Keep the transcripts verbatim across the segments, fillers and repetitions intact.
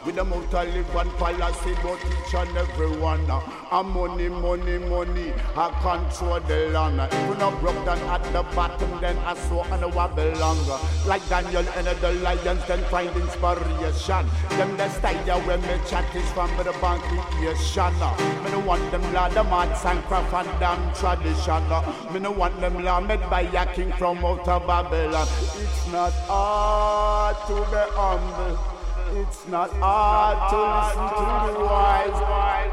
With them out to live one policy about each and every one. A money, money, money, I control the land. If we not broke down at the bottom, then I saw and I wobble longer. Like Daniel and the lions, then find inspiration. Them the style when me chat is from the bank creation. Me no want them la the mad sancraft and damn tradition. Me no want them la made by a king from out of Babylon. It's not hard to be humble. It's not hard to listen to the wise.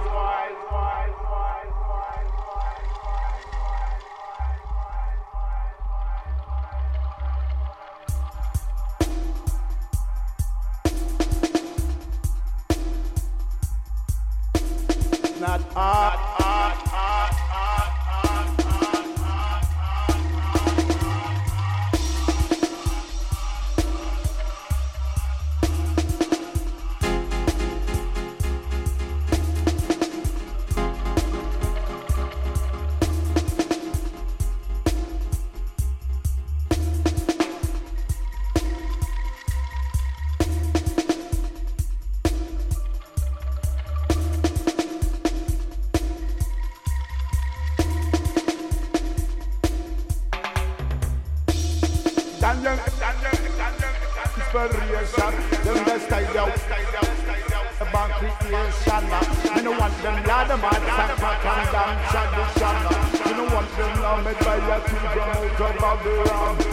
It's not hard. Daniel, inspiration, them the style, the bank creation. You know want them la the mad sancraft and damn tradition. You know want them la made by a king from out of Babylon.